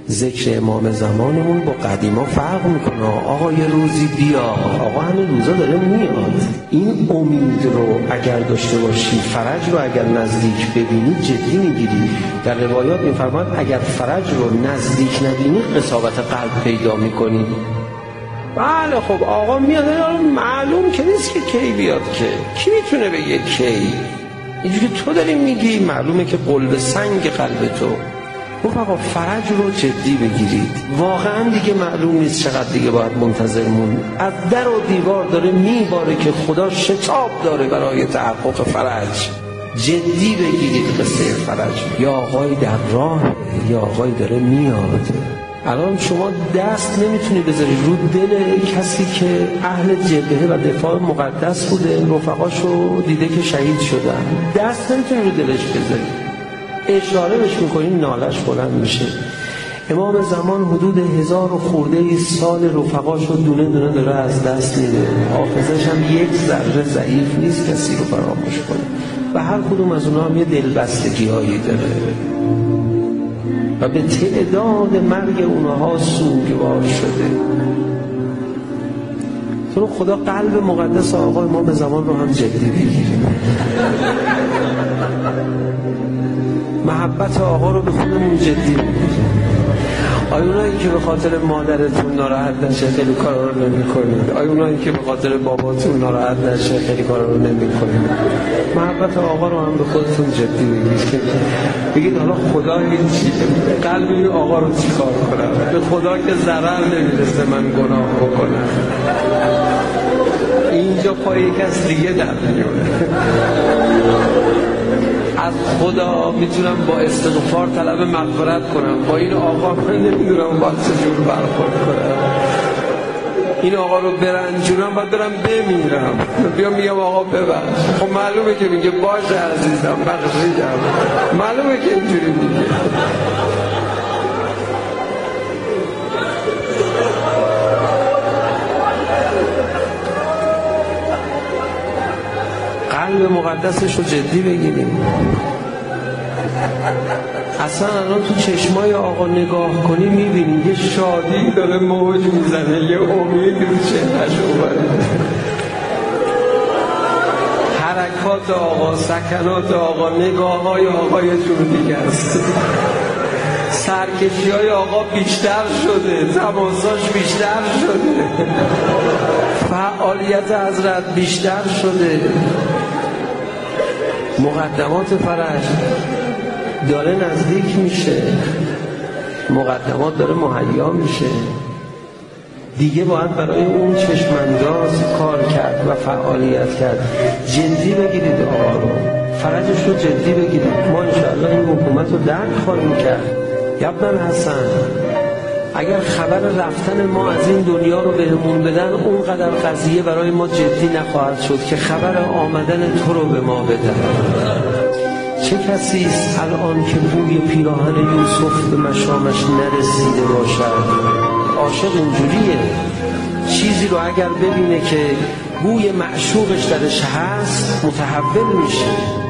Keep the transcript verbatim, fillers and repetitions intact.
ذکر امام زمانمون با قدیما فرق میکنه. آقا یه روزی بیا، آقا همین روزا داره میاد. این امید رو اگر داشته باشی، فرج رو اگر نزدیک ببینی جدی میگیری. در روایات میفرماد اگر فرج رو نزدیک نبینی قساوت قلب پیدا میکنی. بله خب آقا میاد، معلوم که نیست که کی بیاد، که کی میتونه بگه کی؟ اینجوری تو داری میگی معلومه که قلب سنگ قلب تو. گفت آقا فرج رو جدی بگیرید، واقعا دیگه معلوم نیست چقدر دیگه باید منتظر مون. از در و دیوار داره میباره که خدا شتاب داره برای تحقق فرج. جدی بگیرید قصه فرج. یا آقای در راه، یا آقای داره میاد. الان شما دست نمیتونی بذاری رو دل کسی که اهل جبهه و دفاع مقدس بوده، رفقاشو دیده که شهید شدن، دست نمیتونی رو دلش بذاری، اشاره بهش میکنی نالش بلند میشه. امام زمان حدود هزار و خورده سال رفقاشو دونه دونه داره از دست میده. حافظش هم یک ذره ضعیف نیست کسی رو فراموش کنه و هر کدوم از اونها هم یه دلبستگی هایی داره و به تعداد مرگ اونها سوگوار شده. تو خدا قلب مقدس آقا امام زمان رو هم جدی بگیریم. محبت آقا رو به خودمون جدی بگیریم. آیا اونایی که به خاطر مادرتون ناراحت نشه خیلی کارا رو نمی کنید؟ آیا اونایی که به خاطر باباتون ناراحت نشه خیلی کارا رو نمی کنید؟ محبت آقا رو هم به خودتون جدی بگیرید. بگید حالا خدا این چیه؟ قلب این آقا رو چی کار کنم؟ به خدا که ضرر نمیرسه من گناه بکنم. اینجا پای یک از دیگه در میونه. از خدا میتونم با استغفار طلب مغفرت کنم، با این آقا من نمیدونم باید چجور برخورد کنم. این آقا رو برنجونم باید برم بمیرم، بیام میگم آقا ببخش. خب معلومه که میگه باشه عزیزم بخشیدم، معلومه که اینجوری میگه. قلب مقدسش رو جدی بگیریم. اصلا الان تو چشمای آقا نگاه کنی میبینی یه شادی داره موج میزنه، یه امید رو چهرش اومده. حرکات آقا، سکنات آقا، نگاه های آقا یه جور دیگه است. سرکشی های آقا بیشتر شده، تماساش بیشتر شده، فعالیت حضرت بیشتر شده. مقدمات فرج داره نزدیک میشه، مقدمات داره مهیا میشه. دیگه باید برای اون چشمانداز کار کرد و فعالیت کرد. جدی بگیرید آقا رو، فرجش رو جدی بگیرید. ما انشاءالله این حکومت رو درک خواهیم کرد. ابن حسن اگر خبر رفتن ما از این دنیا رو بهمون بدن، اونقدر قضیه برای ما جدی نخواهد شد که خبر آمدن تو رو به ما بدن. چه کسی است الان که بوی پیراهن یوسف به مشامش نرسیده باشد؟ عاشق اینجوریه، چیزی رو اگر ببینه که بوی معشوقش درش هست متحول میشه.